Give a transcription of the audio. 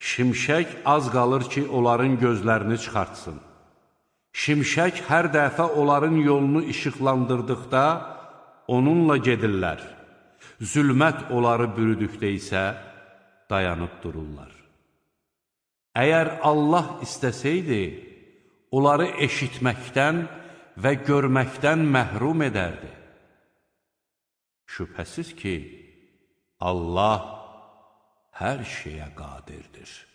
Şimşək az qalır ki, onların gözlərini çıxartsın. Şimşək hər dəfə onların yolunu işıqlandırdıqda onunla gedirlər. Zülmət onları bürüdükdə isə dayanıb dururlar. Əgər Allah istəsəydi, onları eşitməkdən və görməkdən məhrum edərdi. Şübhəsiz ki, Allah hər şeyə qadirdir.